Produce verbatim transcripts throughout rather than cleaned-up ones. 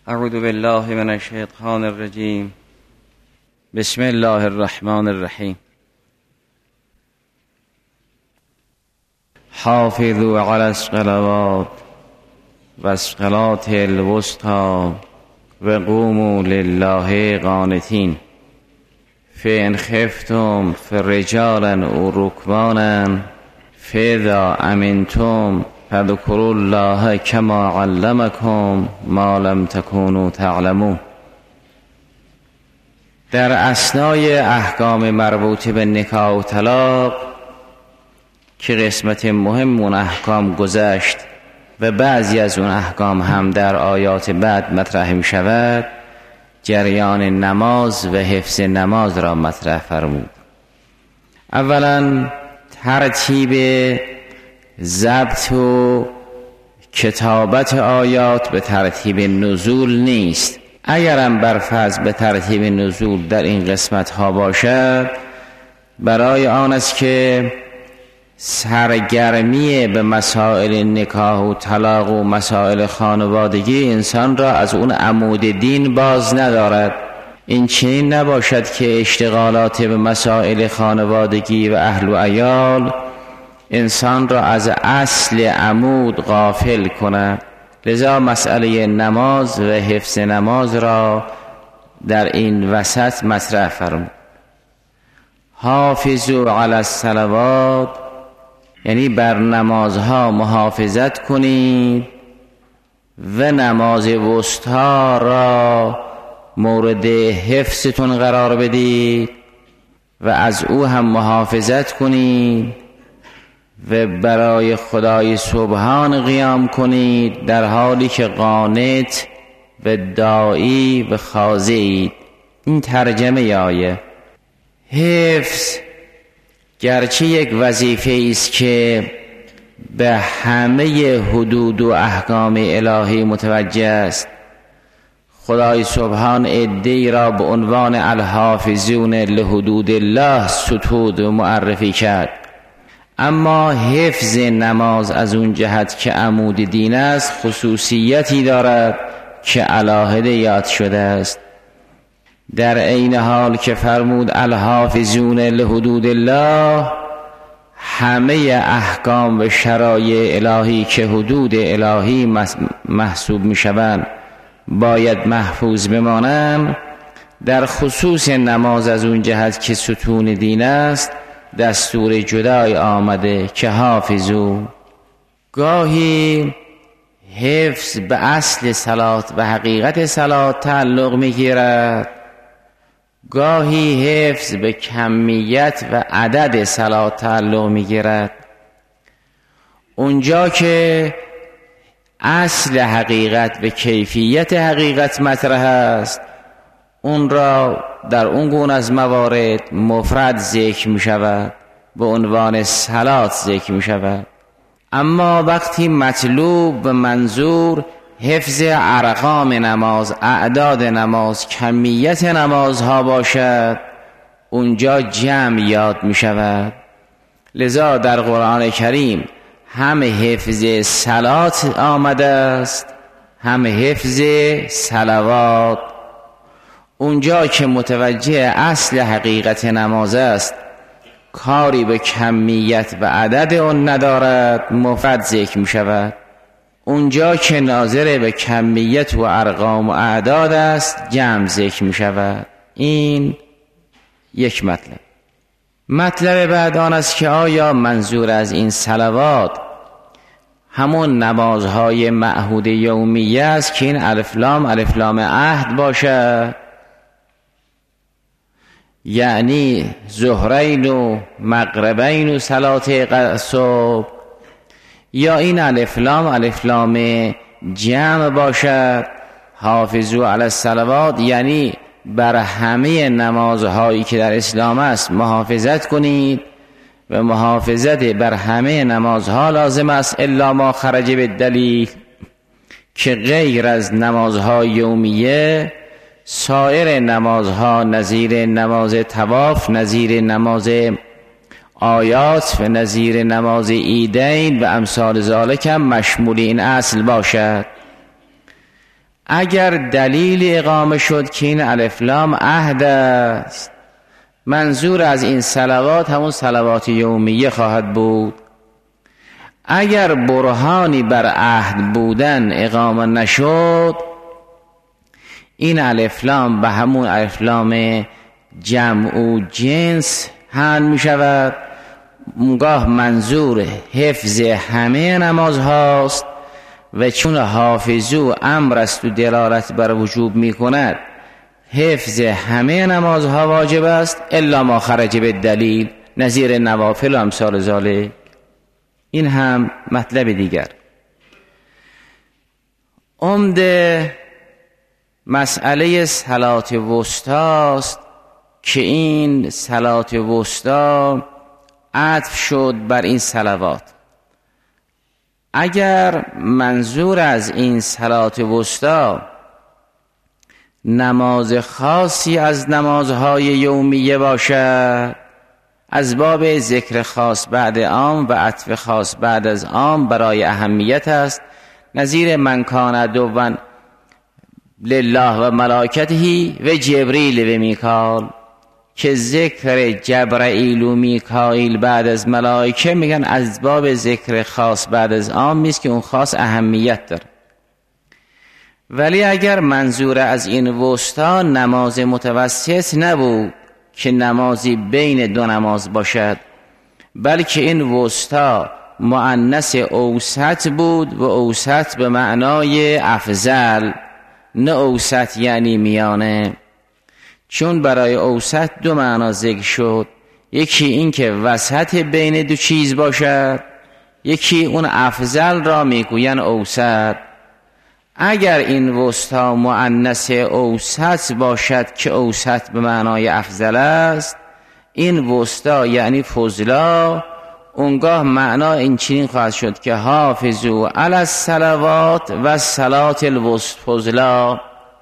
اعوذ بالله من الشیطان الرجیم. بسم الله الرحمن الرحیم. حافظوا علی الصلوات و الصلاة الوسطی و قوموا لله قانتین فإن خفتم فرجالا او رکبانا فاذا امنتم فاذکروا الله کما علمکم ما لم تکونوا تعلمون. در اثنای احکام مربوط به نکاح و طلاق که قسمت مهم اون احکام گذشت و بعضی از اون احکام هم در آیات بعد مطرح می شود، جریان نماز و حفظ نماز را مطرح فرمود. اولا ترتیب ضبط و کتابت آیات به ترتیب نزول نیست. اگرم برفرض به ترتیب نزول در این قسمت ها باشد، برای آن است که سرگرمی به مسائل نکاح و طلاق و مسائل خانوادگی انسان را از اون عمود دین باز ندارد. این چنین نباشد که اشتغالات به مسائل خانوادگی و اهل و عیال انسان را از اصل عمود غافل کند. لذا مسئله نماز و حفظ نماز را در این وسط مطرح فرمود. حافظوا علی الصلوات یعنی بر نمازها محافظت کنید و نماز وسطی را مورد حفظتون قرار بدید و از او هم محافظت کنید و برای خدای سبحان قیام کنید در حالی که قانت و داعی و خاضعید. این ترجمه آیه. حفظ گرچه یک وظیفه است که به همه حدود و احکام الهی متوجه است، خدای سبحان عده‌ای را به عنوان الحافظون لحدود الله ستود و معرفی کرد، اما حفظ نماز از اون جهت که عمود دین است خصوصیتی دارد که علاهده یاد شده است. در عین حال که فرمود الحافظون لحدود الله، همه احکام و شرایع الهی که حدود الهی محسوب می شوند باید محفوظ بمانند. در خصوص نماز از اون جهت که ستون دین است دستور جدای آمده که حافظو. گاهی حفظ به اصل صلات و حقیقت صلات تعلق میگیرد، گاهی حفظ به کمیت و عدد صلات تعلق میگیرد. اونجا که اصل حقیقت و کیفیت حقیقت مطرح است، اون را در اون گونه از موارد مفرد ذکر می شود، به عنوان صلات ذکر می شود. اما وقتی مطلوب و منظور حفظ ارقام نماز، اعداد نماز، کمیت نمازها باشد، اونجا جمع یاد می شود. لذا در قرآن کریم هم حفظ صلات آمده است، هم حفظ صلوات. اونجا که متوجه اصل حقیقت نماز است، کاری به کمیت و عدد اون ندارد، مفرد ذکر می شود. اونجا که ناظر به کمیت و ارقام و اعداد است، جمع ذکر می شود. این یک مطلب. مطلب بعد آن است که آیا منظور از این صلوات همون نمازهای معهود یومیه است که این الف لام الف لام عهد باشد، یعنی ظهرین و مغربین و صلات صبح، یا این الف لام الف لام جمع باشد حافظوا علی الصلوات، یعنی بر همه نمازهایی که در اسلام است محافظت کنید و محافظت بر همه نمازها لازم است الا ما خرج بالدلیل، که غیر از نمازهای یومیه سایر نمازها نظیر نماز طواف، نظیر نماز آیات و نظیر نماز عیدین و امثال ذالک هم مشمول این اصل باشد. اگر دلیل اقامه شد که این الف لام عهد است، منظور از این صلوات همون صلوات یومیه خواهد بود. اگر برهانی بر عهد بودن اقامه نشد، این الف لام به همون الف لام جمع و جنس حل می شود. اونگاه منظور حفظ همه نماز هاست و چون حافظو امر است و دلالت بر وجوب می کند، حفظ همه نماز ها واجب است الا ما خرج به دلیل، نظیر نوافل و امثال ذالک. این هم مطلب دیگر. عمده مسئله صلات وسطاست که این صلات وسطا عطف شد بر این صلوات. اگر منظور از این صلات وسطا نماز خاصی از نمازهای یومیه باشد، از باب ذکر خاص بعد عام و عطف خاص بعد از عام برای اهمیت است، نظیر من کان عدوا لله و ملائکته و جبریل و میکائیل، که ذکر جبرائیل و میکائیل بعد از ملائکه میگن از باب ذکر خاص بعد از عام نیست که اون خاص اهمیت داره. ولی اگر منظور از این وسطا نماز متوسط نبود که نمازی بین دو نماز باشد، بلکه این وسطا مؤنث اوسط بود و اوسط به معنای افضل، نه اوسط یعنی میانه. چون برای اوسط دو معنا ذکر شد، یکی این که وسط بین دو چیز باشد، یکی اون افضل را میگوین اوسط. اگر این وسطا مؤنث اوسط باشد که اوسط به معنای افضل است، این وسطا یعنی فضلا، اونگاه معنا این چنین خواهد شد که حافظوا علی الصلوات و صلات الوسط فضلا،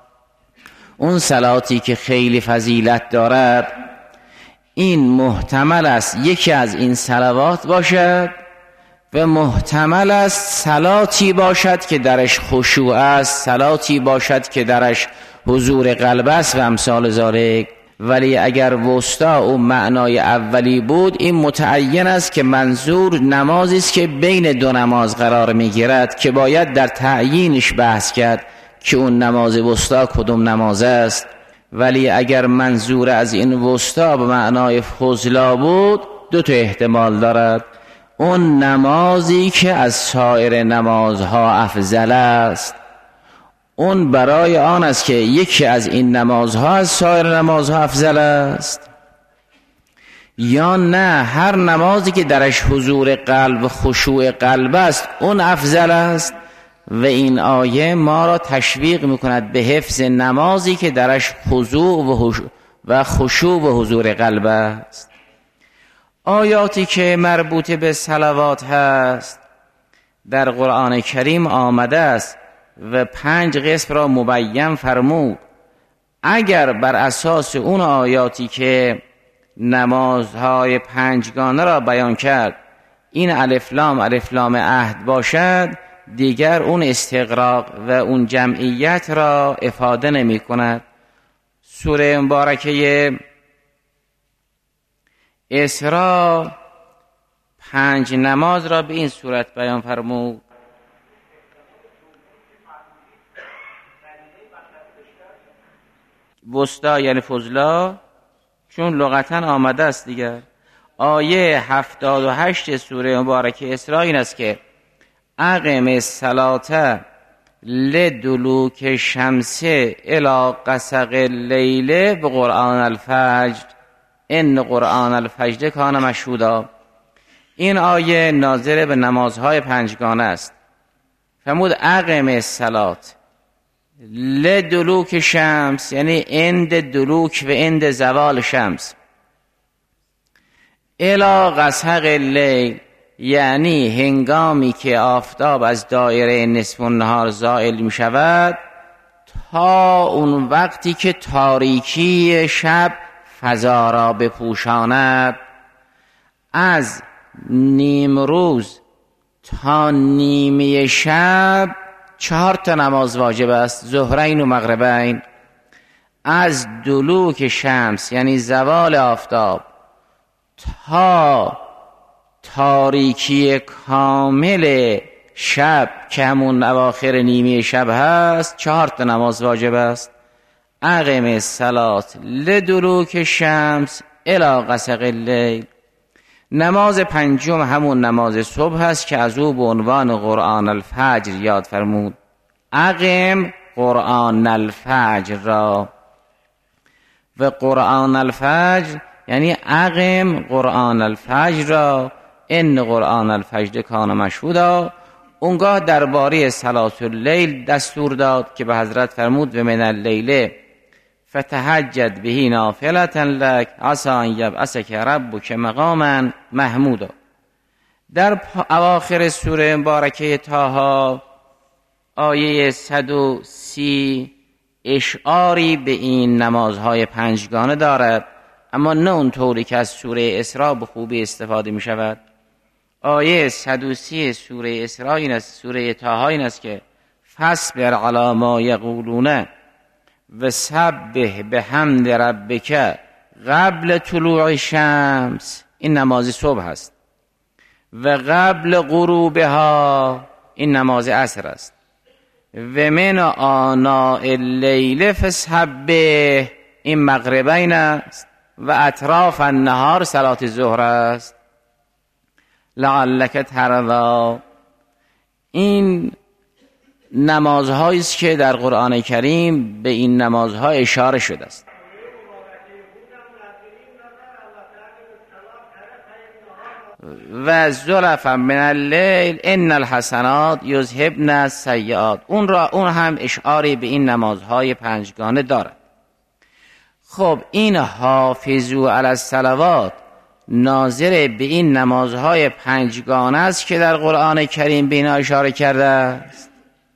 اون صلاتی که خیلی فضیلت دارد این محتمل است یکی از این صلوات باشد و محتمل است صلاتی باشد که درش خشوع است، صلاتی باشد که درش حضور قلب است و امثال ذالک. ولی اگر وسطا او معنای اولی بود، این متعین است که منظور نمازی است که بین دو نماز قرار میگیرد که باید در تعیینش بحث کرد که اون نماز وسطا کدوم نماز است. ولی اگر منظور از این وسطا به معنای فضلا بود، دو تا احتمال دارد. اون نمازی که از سایر نمازها افضل است، اون برای آن است که یکی از این نمازها از سایر نمازها افضل است، یا نه هر نمازی که درش حضور قلب و خشوع قلب است اون افضل است. و این آیه ما را تشویق میکند به حفظ نمازی که درش خضوع و خشوع و حضور قلب است. آیاتی که مربوط به صلوات هست در قرآن کریم آمده است و پنج قسم را مبین فرمود. اگر بر اساس اون آیاتی که نمازهای پنجگانه را بیان کرد این الف لام الف لام عهد باشد، دیگر اون استغراق و اون جمعیت را افاده نمی کند. سوره مبارکه اسراء پنج نماز را به این صورت بیان فرمود. وسطا یعنی فضلا، چون لغتا آمده است دیگر. آیه هفتاد و هشت سوره مبارکه اسراء این است که اقم الصلاة لدلوک شمس الی غسق اللیل به قرآن الفجر ان قرآن الفجر کان مشهودا. این آیه ناظر به نمازهای پنجگانه است. فرمود اقم الصلاة لدلوک شمس، یعنی اند دلوک و اند زوال شمس، الی غسق اللیل، یعنی هنگامی که آفتاب از دایره نصف النهار زائل می شود تا اون وقتی که تاریکی شب فضا را بپوشاند. از نیم روز تا نیمه شب چهار تا نماز واجب است، ظهرین و مغربین، از دلوک شمس یعنی زوال آفتاب تا تاریکی کامل شب که همون اواخر نیمه شب هست، چهار تا نماز واجب است. اقم الصلاة لدلوک شمس الی غسق اللیل. نماز پنجم همون نماز صبح هست که از او به عنوان قرآن الفجر یاد فرمود. اقم قرآن الفجر را، و قرآن الفجر یعنی اقم قرآن الفجر را، ان قرآن الفجر کان مشهودا. اونگاه درباره صلاة اللیل دستور داد که به حضرت فرمود و من اللیل فتهجد به نافلة لک عسى ان یبعثک ربک مقاما محمودا. در اواخر سوره مبارکه طه آیه صد و سی اشعاری به این نمازهای پنجگانه دارد، اما نه اونطوری که از سوره اسراء به خوبی استفاده می شود. آیه صد و سی سوره اسراء این است، سوره طه این است که فاصبر علی ما یقولون و سبح بحمد ربک قبل طلوع الشمس، این نماز صبح است، و قبل غروبها، این نماز عصر است، و من آناء اللیل فسبح، این مغربین است، و اطراف النهار صلاة ظهر است. لعلک ترضی، این نمازهایی است که در قرآن کریم به این نمازها اشاره شده است. و زلفا من اللیل ان الحسنات یذهبن السیئات، اون را اون هم اشعاری به این نمازهای پنجگانه دارد. خب این حافظوا علی الصلوات ناظر به این نمازهای پنجگانه است که در قرآن کریم به اینا اشاره کرده است،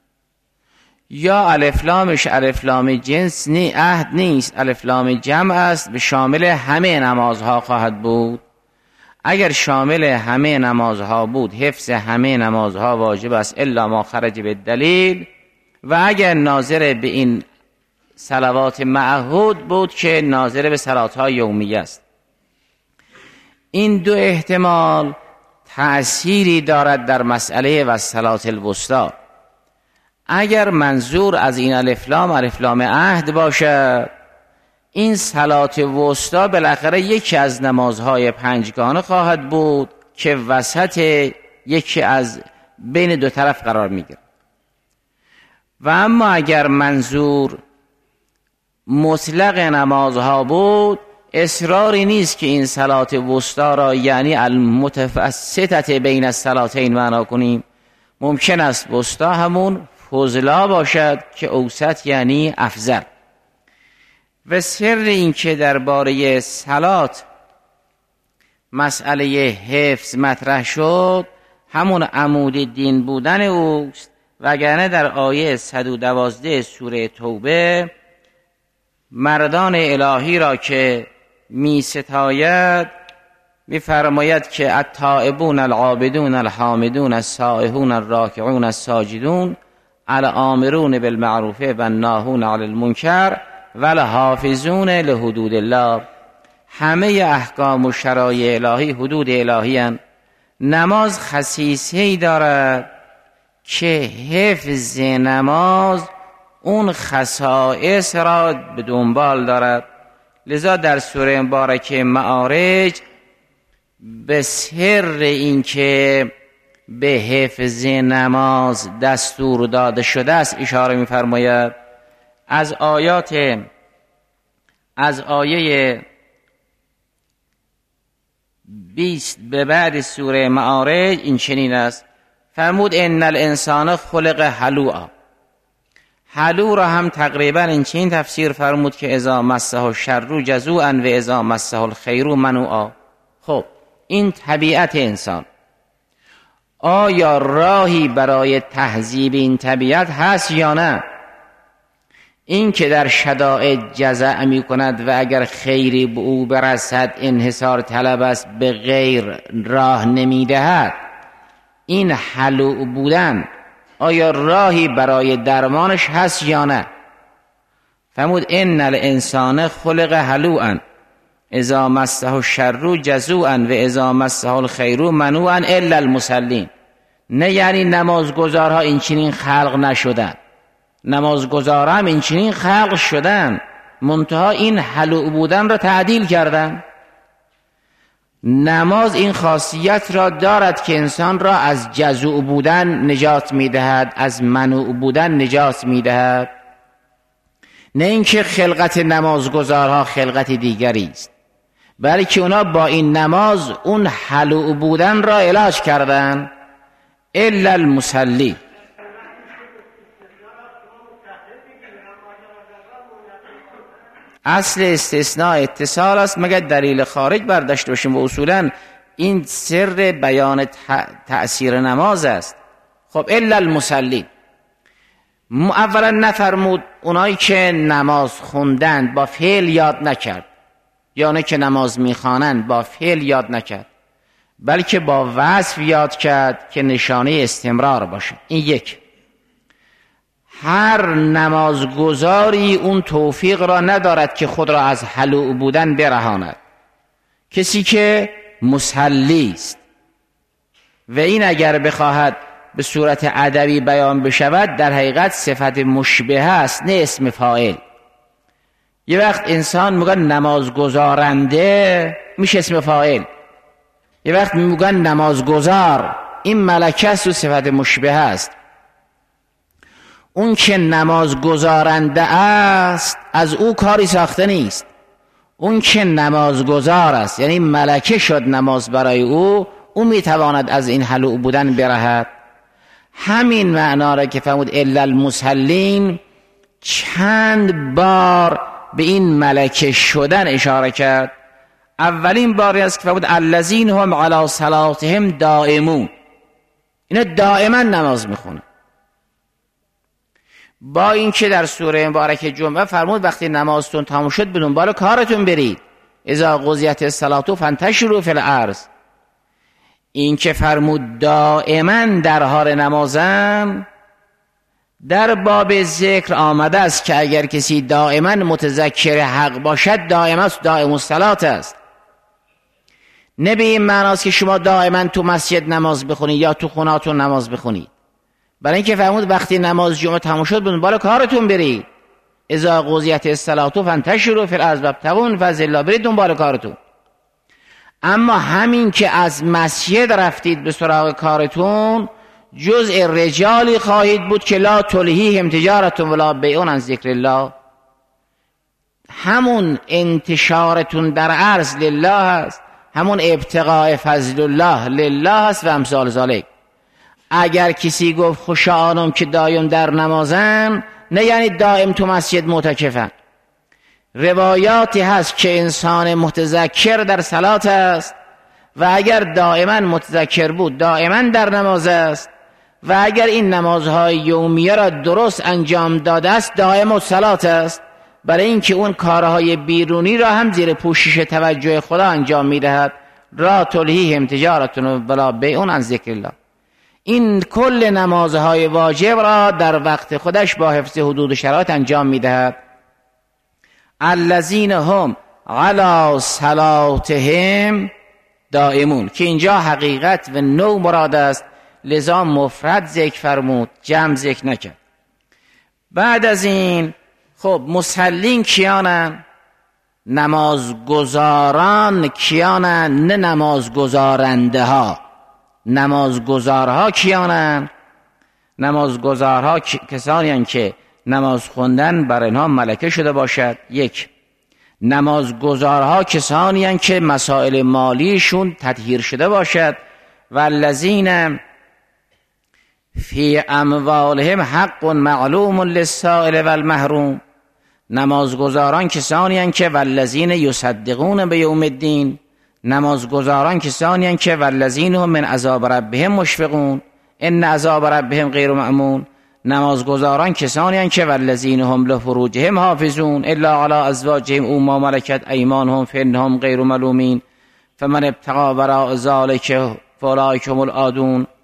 یا الف لامش الف لام جنس نی عهد نیست، الف لام جمع است، به شامل همه نمازها خواهد بود. اگر شامل همه نمازها بود حفظ همه نمازها واجب است الا ما خرج به دلیل، و اگر ناظر به این صلوات معهود بود که ناظر به صلاتهای یومیه است. این دو احتمال تأثیری دارد در مسئله و صلات الوسطی. اگر منظور از این الف لام الف لام عهد باشد، این صلات وسطی بالاخره یکی از نمازهای پنجگانه خواهد بود که وسط یکی از بین دو طرف قرار میگیرد. و اما اگر منظور مطلق نمازها بود، اصراری نیست که این صلات وسطی را یعنی المتوسطه بین الصلاتین معنا کنیم. ممکن است وسطی همون فضلا باشد که اوسط یعنی افضل. و سر این که درباره صلات مسئله حفظ مطرح شد همون عمود دین بودن اوست، وگرنه در آیه صد و دوازده سوره توبه مردان الهی را که می ستاید می فرماید که التائبون العابدون الحامدون السائحون الراکعون الساجدون الآمرون بالمعروف و الناهون عن المنکر والحافظون لحدود الله. همه احکام و شرایع الهی حدود الهی هستند. نماز خصیصه‌ای دارد که حفظ نماز اون خصائص را به دنبال دارد. لذا در سوره مبارکه معارج به سر این که به حفظ نماز دستور داده شده است اشاره می‌فرماید. از آیات از آیه بیست به بعد سوره معارج این چنین است، فرمود ان الانسان خلق هلوعا. هلو را هم تقریبا این چنین تفسیر فرمود که اذا مسه الشر جزوعا و اذا مسه الخیر منوعا. خب این طبیعت انسان، آیا راهی برای تهذیب این طبیعت هست یا نه؟ این که در شدائد جزع می کند و اگر خیری به او برسد انحصار طلب است، به غیر راه نمی دهد، این حلو بودن آیا راهی برای درمانش هست یا نه؟ فرمود ان الانسان خلق هلوعا اذا مسه الشر جزوعا و اذا مسه الخیر منوعا الا المصلین. نه یعنی نمازگزارها این چنین خلق نشدن، نمازگزارها هم این چنین خلق شدن، منتها این هلوع بودن را تعدیل کردن. نماز این خاصیت را دارد که انسان را از جزوع بودن نجات میدهد، از منوع بودن نجات میدهد. نه اینکه خلقت نمازگزارها خلقت دیگری است، بلکه اونا با این نماز اون هلوع بودن را علاج کردن. الا المصلی. اصل استثناء اتصال است مگر دلیل خارج برداشته باشیم و اصولا این سر بیان تأثیر نماز است. خب الا المصلی، اولا نفرمود اونایی که نماز خوندند با فعل یاد نکرد، یا نه که نماز میخوانند با فعل یاد نکرد، بلکه با وصف یاد کرد که نشانه استمرار باشه. این یک. هر نمازگزاری اون توفیق را ندارد که خود را از هلوع بودن برهاند. کسی که مصلی است و این اگر بخواهد به صورت ادبی بیان بشود در حقیقت صفت مشبهه است نه اسم فاعل. یه وقت انسان میگن نمازگزارنده میشه اسم فاعل، یه وقت میگن نمازگزار، این ملکه است و صفت مشبهه است. اون که نماز گزارنده است از او کاری ساخته نیست. اون که نماز گزار است یعنی ملکه شد نماز برای او، او میتواند از این هلوع بودن برهد. همین معنا را که فرمود الا المصلین چند بار به این ملکه شدن اشاره کرد. اولین باری است که فرمود الذین هم علی صلاتهم دائمون، اینا دائما نماز میخونن. با اینکه در سوره مبارکه جمعه فرمود وقتی نمازتون تموم شد به دنبال کارتون برید، اذا قضیت الصلاة فانتشروا فی الارض. این که فرمود دائما در حال نمازن، در باب ذکر آمده است که اگر کسی دائما متذکر حق باشد دائما دائم الصلاة است. نه به این معناست که شما دائما تو مسجد نماز بخونید یا تو خونه‌تون نماز بخونید، برای اینکه فرمود وقتی نماز جمعه تموم شد به دنبال کارتون برید، اذا قضیت الصلاة فانتشروا فی الارض وابتغوا من فضل الله، برید دنبال کارتون. اما همین که از مسجد رفتید به سراغ کارتون، جزء رجالی خواهید بود که لا تلهیهم تجارة ولا بیع عن ذکر الله. همون انتشارتون در عرض لله است، همون ابتغاء فضل الله لله است و امثال ذالک. اگر کسی گفت خوش آنم که دایم در نمازن، نه یعنی دائم تو مسجد معتکفن. روایاتی هست که انسان متذکر در صلات است و اگر دائما متذکر بود دائما در نماز است و اگر این نمازهای یومیه را درست انجام داده است دائم الصلات است، برای اینکه اون کارهای بیرونی را هم زیر پوشش توجه خدا انجام میدهد. را تلهیهم تجارة ولا بیع عن ذکر الله. این کل نمازهای واجب را در وقت خودش با حفظ حدود و شرایط انجام میدهد. الذین هم علی صلاتهم دائمون، که اینجا حقیقت و نوع مراد است، لذا مفرد ذکر فرمود، جمع ذکر نکرد. بعد از این خب مصلین کیانن؟ نمازگزاران کیانن؟ نه نمازگزارنده ها. نمازگزارها کیانن؟ نمازگزارها کسانی هستند که نماز خوندن بر اینها ملکه شده باشد. یک. نمازگزارها کسانی هستند که مسائل مالیشون تطهیر شده باشد. والذین فی اموالهم حق معلوم للسائل والمحروم. نمازگزاران کسانی هستند که والذین یصدقون بیوم الدین. نمازگزاران کسانی هستند که والذین هم من عذاب ربهم مشفقون ان عذاب ربهم غیر مأمون. نمازگزاران کسانی هستند که والذین هم لفروجهم حافظون الا علی ازواجهم او ما ملکت ایمانهم فانهم غیر ملومین فمن ابتغى وراء ذلک فاولئک هم العادون.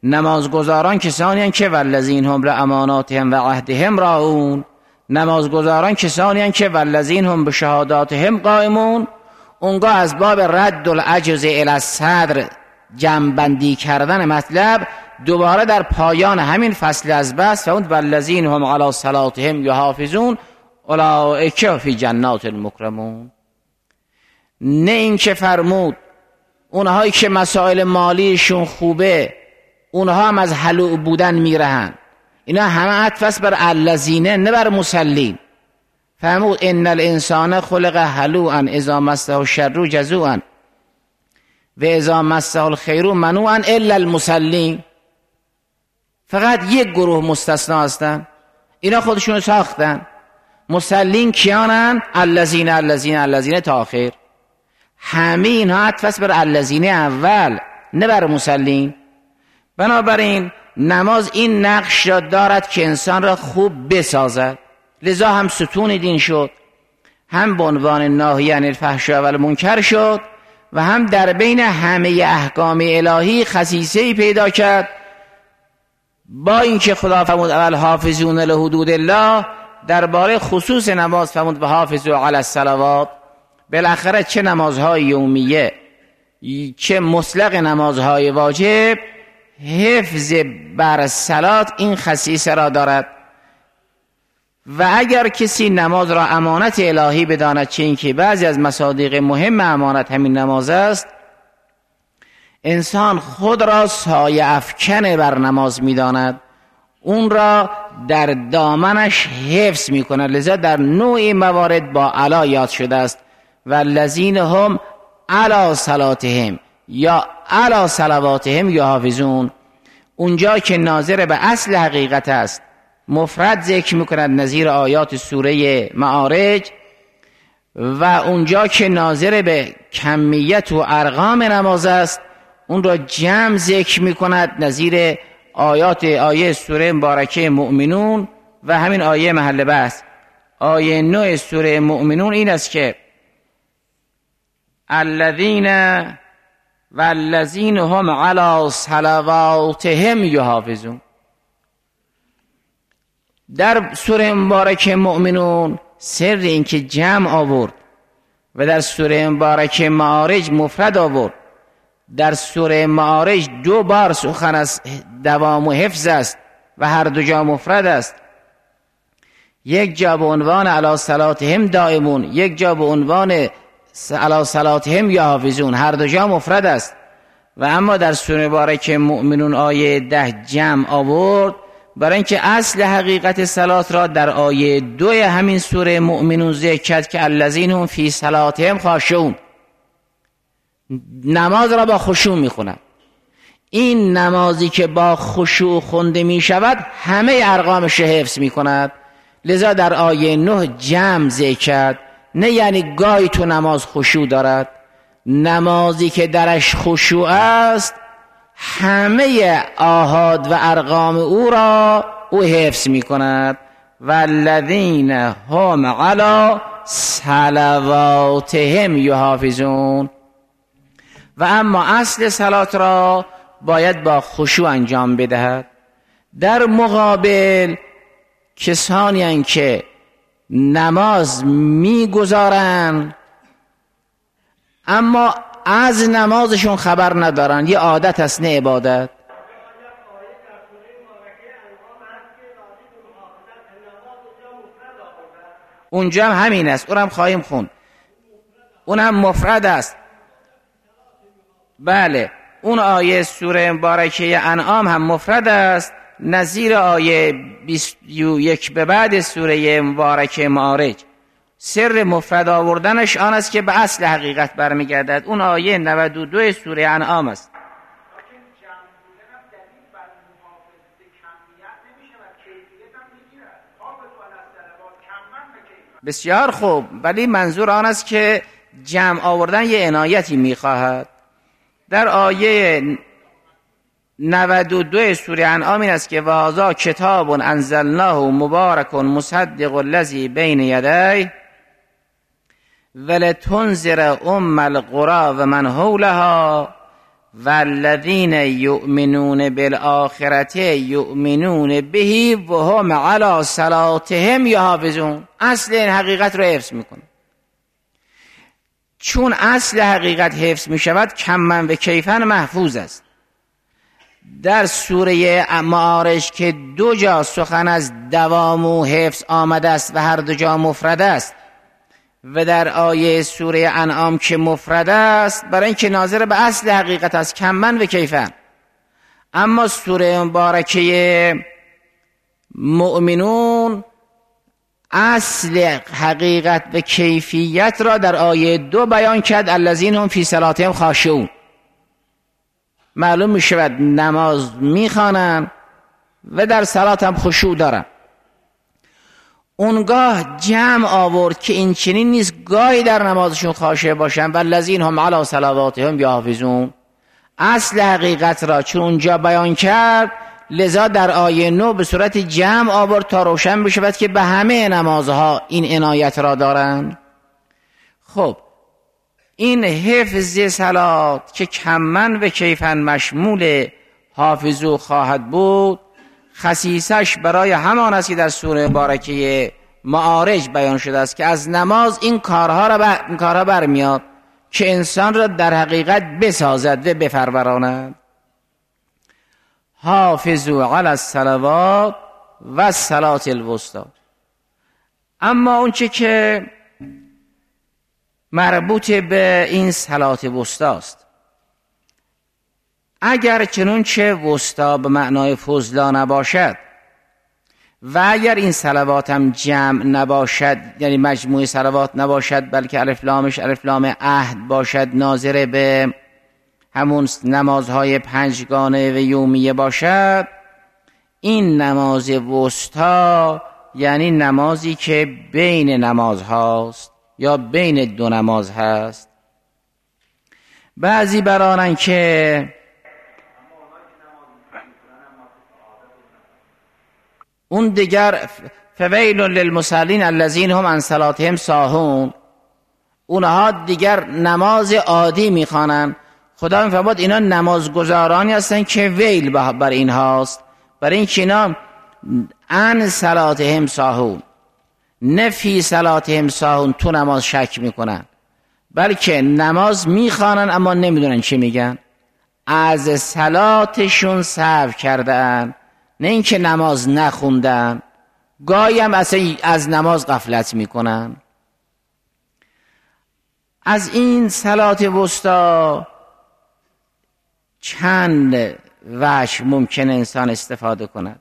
نمازگزاران کسانی هستند که والذین هم لاماناتهم و عهدهم راعون. نمازگزاران کسانی هستند که والذین هم بشهاداتهم قائمون. اونگاه از باب رد العجز الی الصدر جمع‌بندی کردن مطلب دوباره در پایان همین فصل از بس فرمود والذین هم علی صلاتهم یحافظون اولئک فی جنات المکرمون. نه این که فرمود اونهایی که مسائل مالیشون خوبه اونها هم از هلوع بودن میرهن، اینا همه عطف بر الذین نه بر مسلین. فرمود ان الانسان خلق هلوعا اذا مسه الشر جزوعا و اذا مسه الخیر منوعا الا المصلین. فقط یک گروه مستثنا هستن، اینا خودشونو ساختن. مسلین کیانن؟ الذین الذین الذین تا آخر. همه اینها عطف بر الذین اول نه بر مسلین. بنابراین نماز این نقش را دارد که انسان را خوب بسازد، لذا هم ستون دین شد، هم به عنوان ناهی عن الفحشاء و المنکر شد و هم در بین همه احکام الهی خصیصه‌ای پیدا کرد. با اینکه خدا فرمود اول حافظون لحدود الله، درباره خصوص نماز فرمود و حافظوا علی الصلوات. بالاخره چه نمازهای یومیه چه مطلق نمازهای واجب، حفظ بر صلات این خصیصه را دارد. و اگر کسی نماز را امانت الهی بداند، چه اینکه بعضی از مصادیق مهم امانت همین نماز است، انسان خود را سایه افکن بر نماز می‌داند، اون را در دامنش حفظ می‌کند. لذا در نوع موارد با علا یاد شده است والذین هم علی صلاتهم یا علی صلواتهم یحافظون. اونجا که ناظر به اصل حقیقت است مفرد ذکر میکند نظیر آیات سوره معارج، و اونجا که ناظر به کمیت و ارقام نماز است اون را جمع ذکر میکند نظیر آیات آیه سوره مبارکه مؤمنون. و همین آیه محل بحث آیه نه سوره مؤمنون این است که الذین والذین هم علی صلواتهم یحافظون. در سوره مبارکه مؤمنون سر این که جمع آورد و در سوره مبارکه معارج مفرد آورد. در سوره معارج دو بار سخن از دوام و حفظ است و هر دو جا مفرد است. یک جا به عنوان علی صلاتهم دائمون، یک جا به عنوان علی صلاتهم یحافظون، هر دو جا مفرد است. و اما در سوره مبارکه مؤمنون آیه ده جمع آورد، برای اینکه اصل حقیقت صلات را در آیه دو همین سوره مؤمنون ذکر کرد که الذین هم فی صلاتهم خاشعون، نماز را با خشوع میخونند. این نمازی که با خشوع خونده میشود همه ارقامش حفظ میکند. لذا در آیه نه جمع ذکر کرد، نه یعنی گاهی تو نماز خشوع دارد، نمازی که درش خشوع است همه آحاد و ارقام او را او حفظ می کند. والذین هم علی صلواتهم یحافظون. و اما اصل صلات را باید با خشوع انجام بدهد. در مقابل کسانی هستند که نماز میگذارن اما از نمازشون خبر ندارن، یه عادت است نه عبادت. اونجا هم همین است، اونم خواهیم خوند، اونم مفرد است. بله اون آیه سوره مبارکه انعام هم مفرد است، نظیر آیه بیست و یک به بعد سوره مبارکه معارج. سر مفرد آوردنش آن است که به اصل حقیقت برمیگردد. اون آیه نود و دو سوره انعام است. بسیار خوب، ولی منظور آن است که جمع آوردن یه عنایتی میخواهد. در آیه نود و دو سوره انعام این است که وَهَذَا کتاب انزلناه مبارک مصدق الذی بین یدیه ولتنذر ام القری و من حولها والذین یؤمنون بالآخرة یؤمنون به و هم علی صلاتهم یحافظون. اصل این حقیقت رو حفظ میکنه. چون اصل حقیقت حفظ میشود کما و کیفا محفوظ است. در سوره معارج که دو جا سخن از دوام و حفظ آمده است و هر دو جا مفرد است و در آیه سوره انعام که مفرد است برای اینکه ناظر به اصل حقیقت است کما و کیفا. اما سوره مبارکه مؤمنون اصل حقیقت و کیفیت را در آیه دو بیان کرد الذین هم فی صلاتهم خاشعون. معلوم می شود نماز می خوانند و در صلات هم خشوع دارند. اونگاه جمع آورد که این چنین نیست، گاهی در نمازشون خاشع باشند والذین هم علی صلواتهم یحافظون. اصل حقیقت را چون اونجا بیان کرد لذا در آیه نو به صورت جمع آورد تا روشن بشود که به همه نمازها این عنایت را دارند. خب این حفظ صلات که کما و کیفا مشمول حافظو خواهد بود خصیصش برای همان است که در سوره مبارکه معارج بیان شده است که از نماز این کارها را بر... این کارها برمیاد که انسان را در حقیقت بسازد و بفروراند. حافظوا علی الصلوات و الصلاة الوسطی. اما اون چه که مربوط به این صلات وسطی است، اگر چنون چه وسطی به معنای فضلا نباشد و اگر این صلوات هم جمع نباشد، یعنی مجموعه صلوات نباشد بلکه الف لامش الف لام عهد باشد، ناظر به همون نمازهای پنجگانه و یومیه باشد، این نماز وسطی یعنی نمازی که بین نماز هاست یا بین دو نماز هست. بعضی برانن که اون دیگر فویل للمصلین الذین هم عن صلاتهم ساهون، اونها دیگر نماز عادی میخوانن. خدا میفرماد اینا نمازگزارانی هستن که ویل بر اینهاست، برای این که اینا عن صلاتهم ساهون، نه فی صلاتهم ساهون تو نماز شک میکنن، بلکه نماز میخوانن اما نمیدونن چی میگن، از صلاتشون سهو کردن، نه اینکه نماز نخوندن، گاهی هم اصلا از نماز غفلت میکنن. از این صلات وسطی چند وجه ممکن انسان استفاده کند.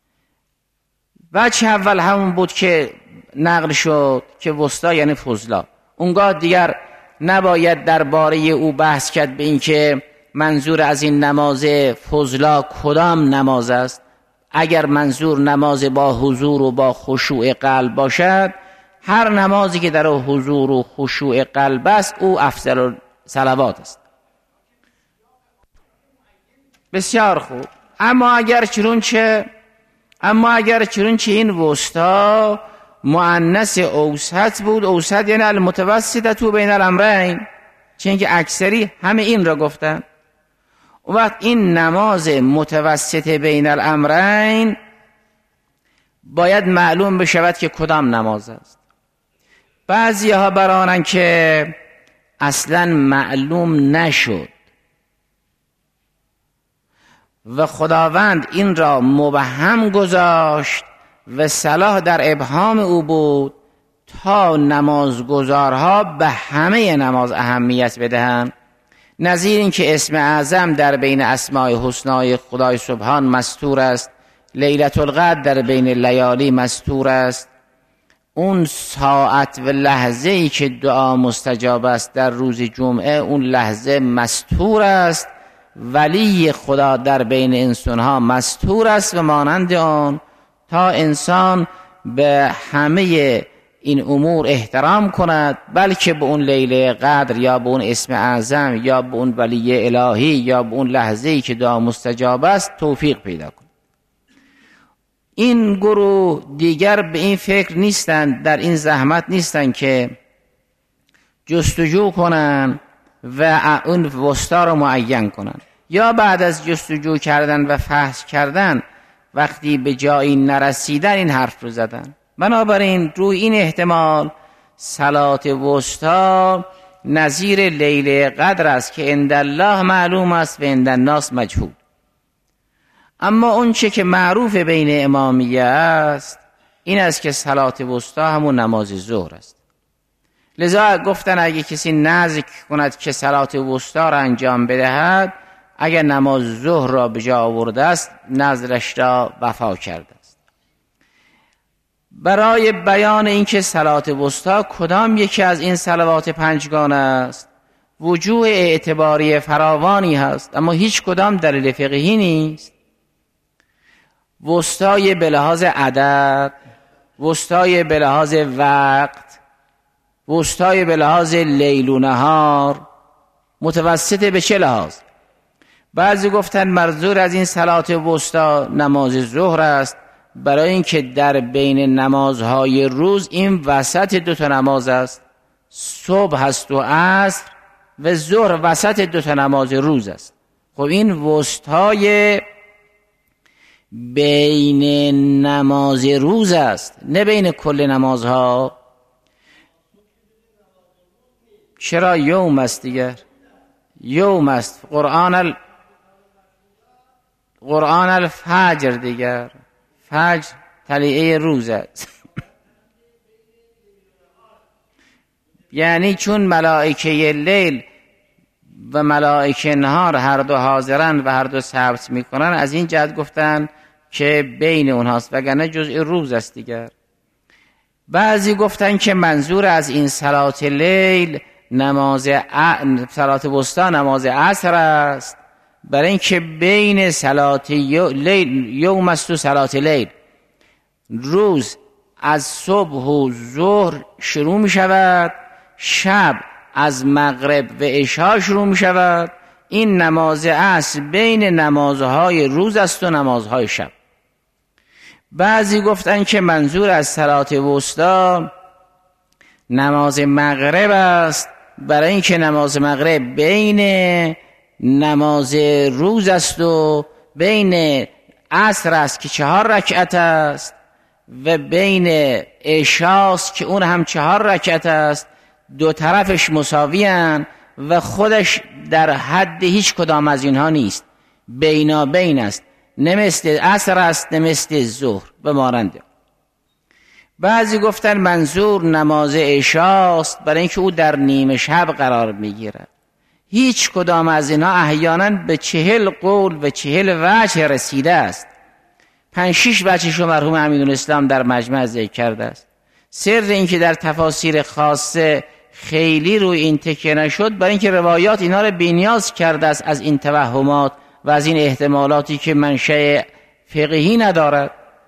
وجه اول همون بود که نقل شد که وسطی یعنی فضلا. اونگاه دیگر نباید درباره او بحث کرد به این که منظور از این نماز فضلا کدام نماز است. اگر منظور نماز با حضور و با خشوع قلب باشد، هر نمازی که در حضور و خشوع قلب است او افضل صلوات است. بسیار خوب. اما اگر چرونچه اما اگر چرونچه این وسطا مؤنث اوسط بود، اوسط یعنی المتوسطه تو بین الامرین، چون که اکثری همه این را گفتن. اون وقت این نماز متوسط بین الامرین باید معلوم بشود که کدام نماز است. بعضی ها برانن که اصلا معلوم نشد و خداوند این را مبهم گذاشت و صلاح در ابهام او بود تا نمازگزارها به همه نماز اهمیت بدهند. نظیر این که اسم اعظم در بین اسماء حسنای خدای سبحان مستور است، لیلة القدر در بین لیالی مستور است، اون ساعت و لحظه ای که دعا مستجاب است در روز جمعه اون لحظه مستور است، ولی خدا در بین انسان ها مستور است و مانند آن، تا انسان به همه این امور احترام کند، بلکه به اون لیله قدر یا به اون اسم اعظم یا به اون ولی الهی یا به اون لحظه ای که دعا مستجاب است توفیق پیدا کند. این گروه دیگر به این فکر نیستند، در این زحمت نیستند که جستجو کنند و اون وسطا رو معین کنن، یا بعد از جستجو کردن و فحص کردن وقتی به جایی نرسیدن این حرف رو زدن. بنابراین روی این احتمال صلات وسطا نظیر لیله قدر است که عند الله معلوم است و عند الناس مجهول. اما اون چه که معروف بین امامیه است این است که صلات وسطا همون نماز ظهر است. لذا گفتن اگه کسی نذر کند که صلات وسطا را انجام بدهد، اگر نماز ظهر را به جا آورده است نذرش را وفا کرده است. برای بیان اینکه صلات وسطا کدام یکی از این صلوات پنجگانه است وجوه اعتباری فراوانی هست، اما هیچ کدام دلیل فقهی نیست. وسطای به لحاظ عدد، وسطای به لحاظ وقت، وسطای به لحاظ لیل و نهار، متوسط به چه لحاظ؟ بعضی گفتن منظور از این صلات وسطا نماز ظهر است، برای اینکه در بین نمازهای روز این وسط دو تا نماز است، صبح هست و عصر، و ظهر وسط دو تا نماز روز است. خب این وسطای بین نماز روز است، نه بین کل نمازها. چرا؟ یوم است دیگر، یوم است. قرآن ال... قرآن الفجر دیگر، فجر طلیعه روز است. یعنی چون ملائکه لیل و ملائکه نهار هر دو حاضرن و هر دو ثبت میکنن، از این جهت گفتن که بین اونهاست، وگرنه جزء روز است دیگر. بعضی گفتن که منظور از این صلات لیل نماز ا... صلات وسطا نماز عصر است، برای اینکه بین صلات یو... لیل یوم است و صلات لیل، روز از صبح و ظهر شروع می شود، شب از مغرب و عشا شروع می شود. این نماز عصر بین نمازهای روز است و نمازهای شب. بعضی گفتن که منظور از صلات وسطا نماز مغرب است، برای اینکه نماز مغرب بین نماز روز است و بین عصر است که چهار رکعت است و بین عشاست که اون هم چهار رکعت است، دو طرفش مساویان و خودش در حد هیچ کدام از اینها نیست، بینا بین است، نه مثل عصر است نه مثل ظهر به مانند. بعضی گفتن منظور نماز عشاست، برای اینکه او در نیمه شب قرار میگیرد. هیچ کدام از اینها احیانا به چهل قول و چهل وجه رسیده است. پنج شش وجهشو مرحوم امیدالاسلام در مجمع ذکر کرده است. سر این که در تفاسیر خاصه خیلی روی این تکیه نشد، برای اینکه روایات اینا رو بی‌نیاز کرده است از این توهمات و از این احتمالاتی که منشأ فقهی ندارد.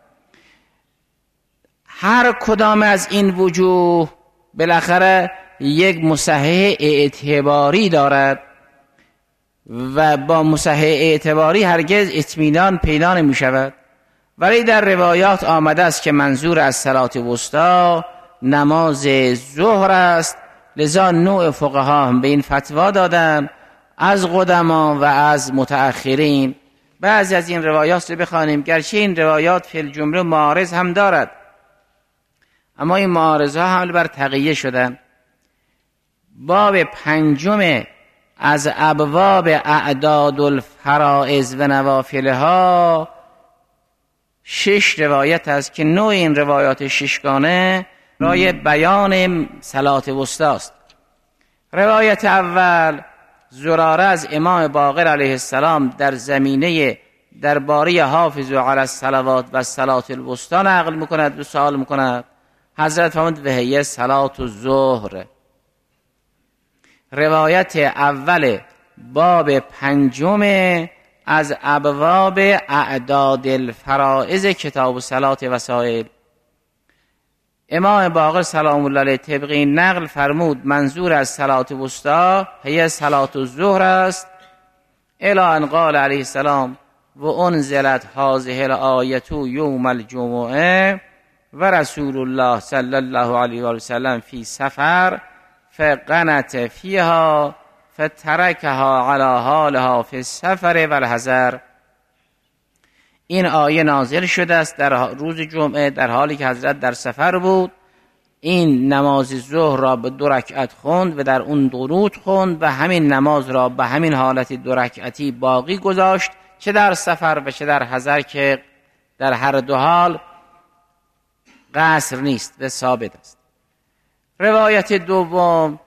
هر کدام از این وجوه بالاخره یک مصحح اعتباری دارد و با مصحح اعتباری هرگز اطمینان پیدا نمی شود. ولی در روایات آمده است که منظور از صلات وسطا نماز ظهر است. لذا نوع فقها هم به این فتوا دادن، از قدما و از متأخرین. بعضی از این روایات رو بخوانیم، گرچه این روایات فی الجمله معارض هم دارد، اما این معارض ها حمل بر تقیه شدن. باب پنجم از ابواب اعداد الفرائض و نوافلها شش روایت است که نوع این روایات ششگانه رای بیان صلات وسطی است. روایت اول زراره از امام باقر علیه السلام در زمینه درباره حافظوا علی الصلوات و صلات الوسطی نقل میکند و سوال میکند. حضرت فرمود و هی صلات الظهر. روایت اول باب پنجم از ابواب اعداد الفرائض کتاب صلات وسائل. امام باقر سلام الله علیه طبق این نقل فرمود منظور از صلات وسطی هی صلات الظهر است، الی ان قال علیه السلام و انزلت هذه الآیه یوم الجمعه و رسول الله صلی الله علیه و سلم فی سفر فقنت فیها فترکها علی حالها فی السفر و الحضر. این آیه نازل شده است در روز جمعه در حالی که حضرت در سفر بود. این نماز ظهر را به دو رکعت خوند و در اون درود خوند و همین نماز را به همین حالت دو رکعتی باقی گذاشت، چه در سفر و چه در حضر، که در هر دو حال قصر نیست و ثابت است. روایت دوم،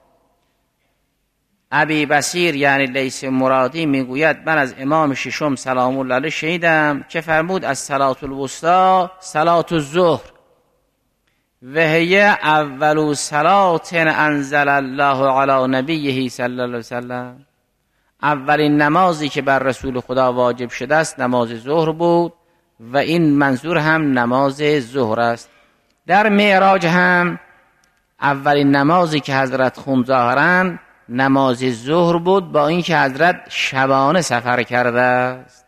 ابی بصیر یعنی لیث مرادی میگوید من از امام ششم سلام الله علیه شنیدم که فرمود از صلاة الوسطی صلاة الظهر و هی اول صلاة انزل الله علی نبیه صلی الله علیه وسلم. اولین نمازی که بر رسول خدا واجب شده است نماز ظهر بود و این منظور هم نماز ظهر است. در معراج هم اولین نمازی که حضرت خوند ظاهراً نماز ظهر بود، با اینکه حضرت شبانه سفر کرده است.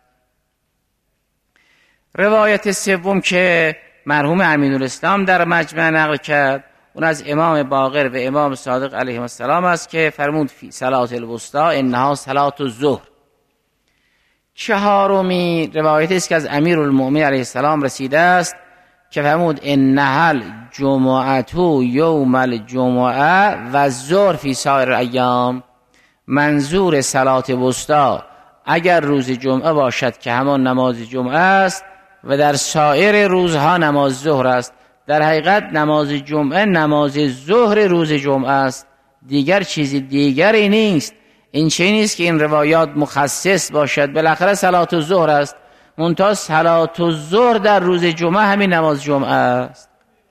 روایت سوم که مرحوم امین‌الاسلام در مجمع نقل کرد اون از امام باقر و امام صادق علیهم السلام است که فرمود فی صلاة الوسطی انها صلاة الظهر. چهارمی روایتی است که از امیرالمؤمنین علیه السلام رسیده است که فرمود انها الجمعة یوم الجمعه و الظهر فی سایر الایام. منظور صلاة الوسطی اگر روز جمعه باشد که همان نماز جمعه است و در سایر روزها نماز ظهر است. در حقیقت نماز جمعه نماز ظهر روز جمعه است، دیگر چیزی دیگری نیست. این چه نیست که این روایات مخصص باشد، بالاخره صلاة الظهر است، منتها صلاة الظهر در روز جمعه همین نماز جمعه است.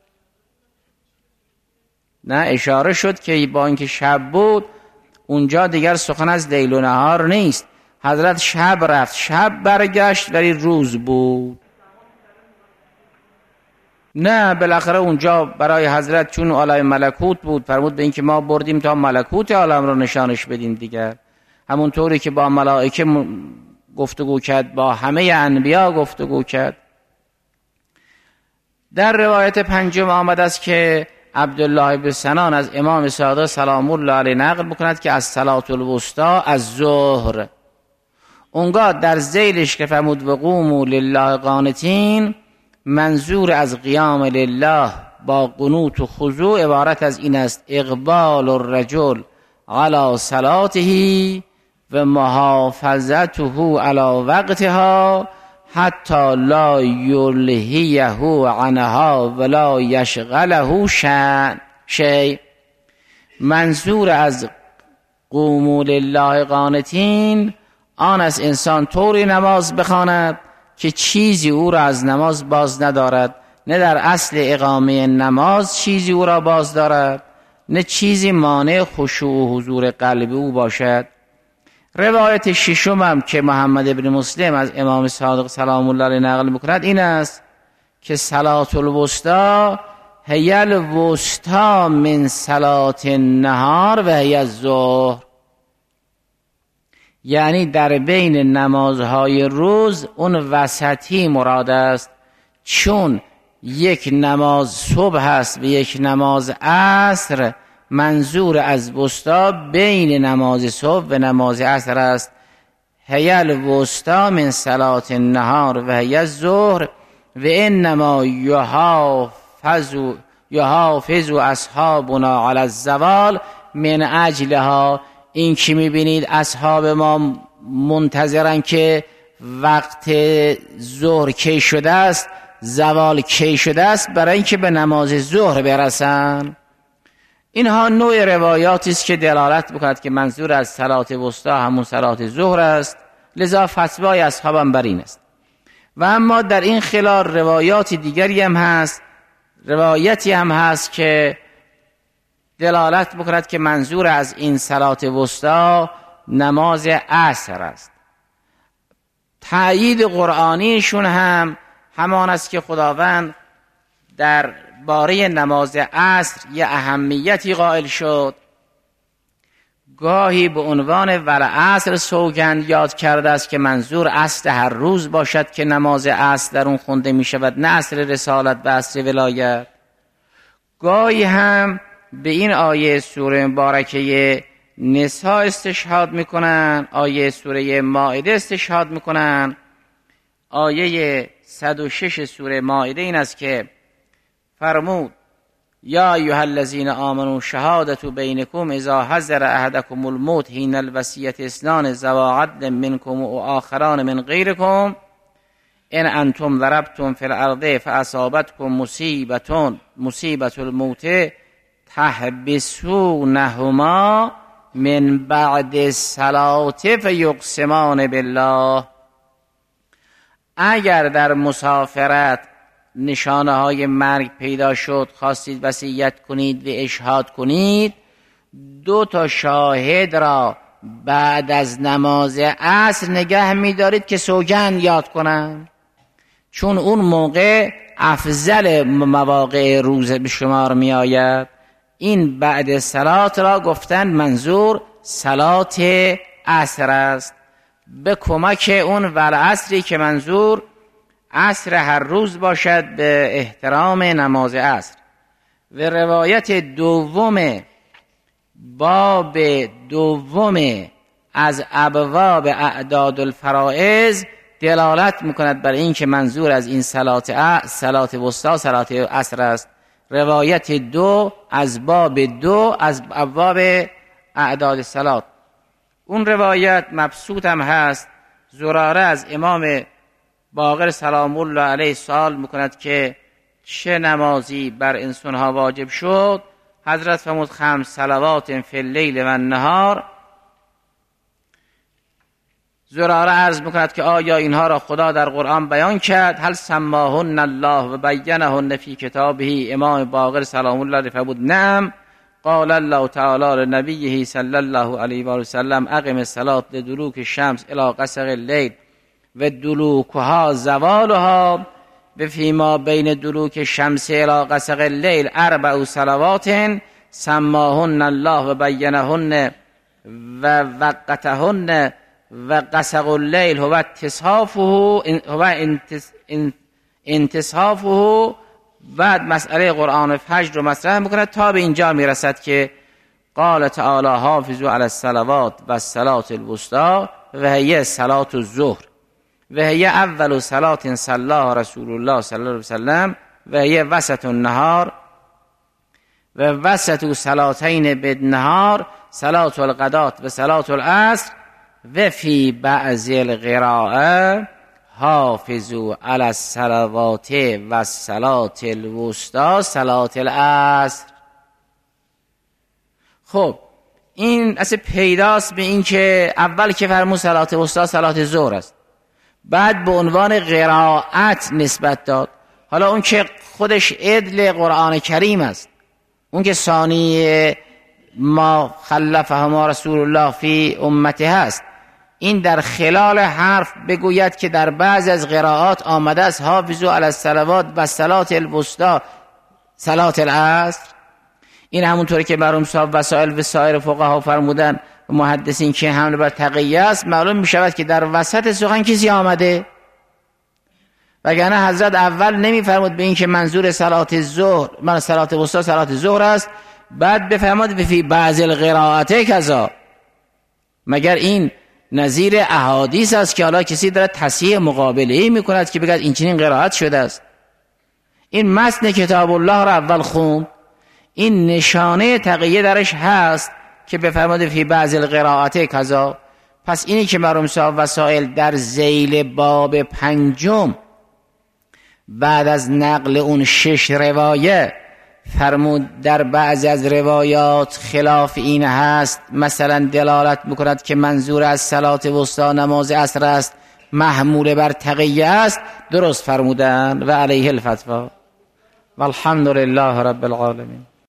نه، اشاره شد که با اینکه شب بود اونجا دیگر سخن از لیل و نهار نیست. حضرت شب رفت، شب برگشت، ولی روز بود. نه، بالاخره اونجا برای حضرت چون عالم ملکوت بود فرمود به این که ما بردیم تا ملکوت عالم رو نشانش بدیم دیگر. همونطوری که با ملائکه گفتگو کرد با همه انبیا گفتگو کرد. در روایت پنجم آمد است که عبدالله بن سنان از امام صادق سلام الله علیه نقل میکند که از صلاة الوسطی از ظهر. اونگاه در ذیلش که فرمود و قوموا لله قانتین، منظور از قیام لله با قنوت و خضوع عبارت از این است: اقبال الرجل علی صلاته و محافظته علی وقتها حتی لا یلهیه عنها ولا یشغله شیء. منظور از قوموا لله قانتین آن از انسان طوری نماز بخواند که چیزی او را از نماز باز ندارد، نه در اصل اقامه نماز چیزی او را باز دارد، نه چیزی مانع خشوع و حضور قلب او باشد. روایت ششم هم که محمد ابن مسلم از امام صادق سلام الله علیه نقل میکند این است که صلاة الوسطی هی الوسطی من صلاة النهار و هی الظهر، یعنی در بین نمازهای روز اون وسطی مراد است، چون یک نماز صبح است و یک نماز عصر. منظور از وسطی بین نماز صبح و نماز عصر است. هی الوسطی من صلاة النهار و هی الظهر و انما یحافظ یحافظ اصحابنا علی الزوال من اجلها. این که میبینید اصحاب ما منتظرن که وقت ظهر کی شده است، زوال کی شده است، برای اینکه به نماز ظهر برسن. اینها نوع روایاتی است که دلالت می‌کند که منظور از صلاة وسطی همون صلاة ظهر است، لذا فتوای اصحابم بر این است. و اما در این خلال روایات دیگری هم هست، روایتی هم هست که دلالت می‌کند که منظور از این صلاة وسطی نماز عصر است. تأیید قرآنیشون هم همان است که خداوند در باره نماز عصر یه اهمیتی قائل شد. گاهی به عنوان والعصر سوگند یاد کرده است که منظور عصر هر روز باشد که نماز عصر در اون خونده می شود، نه عصر رسالت و عصر ولایت. گاهی هم به این آیه سوره مبارکه نساء استشهاد میکنن، آیه سوره مائده استشهاد میکنن. آیه صد و شش سوره مائده این است که فرمود یا ایها الذین آمنوا شهادت بینکم اذا حضر احدکم الموت حین الوصیة اثنان ذوا عدل منکم و آخران من غیرکم ان انتم ضربتم فی الارض فاصابتکم مصیبة مصیبة الموت تحبسونهما من بعد الصلاة فیقسمان بالله. اگر در مسافرت نشانه های مرگ پیدا شد، خواستید وصیت کنید و اشهاد کنید، دو تا شاهد را بعد از نماز عصر نگه می‌دارید که سوگند یاد کنن، چون اون موقع افضل مواقع روز به شمار می آید. این بعد صلات را گفتن منظور صلات عصر است، به کمک اون والعصری که منظور عصر هر روز باشد به احترام نماز عصر. و روایت دوم باب دوم از ابواب اعداد الفرائض دلالت میکند بر این که منظور از این صلات صلات وسطی صلات عصر است. روایت دو از باب دو از ابواب اعداد صلات. اون روایت مبسوط هم هست. زراره از امام باقر سلام الله علیه سوال میکند که چه نمازی بر انسانها واجب شد؟ حضرت فرمود خمس صلوات فی اللیل و النهار. زراره عرض میکند که آیا اینها را خدا در قرآن بیان کرد؟ هل سماهن الله و بینهن فی کتابه؟ امام باقر سلام الله علیه فرمود نعم. قال الله تعالی لنبیه صلی الله علیه و سلم اقم الصلاة لدلوک الشمس الی غسق اللیل و دلوکها زوالها و فیما بین دلوک الشمس الی غسق اللیل اربع صلوات سماهن الله و بینهن و وقتهن و غسق اللیل هو اتصافه هو انتصافه. بعد مسئله قرآن فجر رو مطرح میکنه تا به اینجا میرسد که قال تعالی حافظوا علی الصلوات و الصلاة الوسطی و هی صلاة الظهر و هی اول صلاة صلاها رسول الله صلی الله علیه وسلم و هی وسط النهار و وسط صلاتین بالنهار صلاة الغداة و صلاة العصر و فی بعض القراءه حافظوا علی الصلوات و الصلاة الوسطی صلاة العصر. خب این اصلا پیداست به این که اول که فرمود صلاة الوسطی صلاة ظهر است، بعد به عنوان قرائت نسبت داد. حالا اون که خودش عدل قرآن کریم است، اون که ثانی ما خلفه ما رسول الله فی امته هست، این در خلال حرف بگوید که در بعض از قرائات آمده است حافظوا علی الصلوات و صلاة الوسطی صلاة العصر. این همونطوری که مرحوم صاحب وسائل و سایر فقها فرمودن محدثین که حمل بر تقیه است، معلوم می شود که در وسط سخن کسی آمده، وگرنه حضرت اول نمی فرمود به این که منظور صلاة ظهر من صلاة الوسطی صلاة ظهر است، بعد بفرمود به فی بعض القرائات کذا. مگر این نظیر احادیث است که حالا کسی داره تصحیح مقابله‌ای میکند که بگه این چنین قرائت شده است؟ این متن کتاب الله را اول خوند، این نشانه تقیه درش هست که بفرماده فی بعض القرائات کذا. پس اینی که مرحوم صاحب وسائل در ذیل باب پنجم بعد از نقل اون شش روایه فرمود در بعضی از روایات خلاف این هست، مثلا دلالت میکند که منظور از صلاة وسطی نماز عصر است، محمول بر تقیه است، درست فرمودن و علیه الفتوا. والحمد لله رب العالمین.